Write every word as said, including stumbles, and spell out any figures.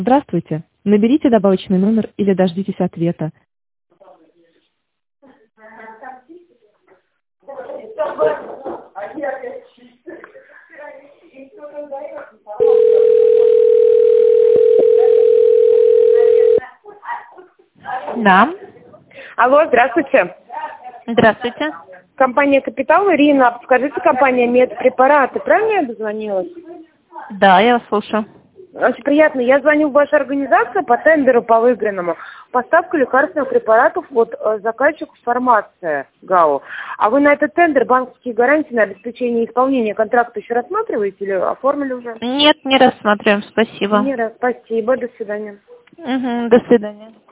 Здравствуйте. Наберите добавочный номер или дождитесь ответа. Да. Алло, здравствуйте. Здравствуйте. Компания «Капитал», Ирина. Подскажите, компания «Медпрепараты». Правильно я дозвонилась? Да, я вас слушаю. Очень приятно. Я звоню в вашу организацию по тендеру по выигранному. Поставка лекарственных препаратов от э, заказчика «Фармация» ГАО. А вы на этот тендер банковские гарантии на обеспечение исполнения контракта еще рассматриваете или оформили уже? Нет, не рассматриваем, спасибо. Не раз. Спасибо. До свидания. Угу, до свидания.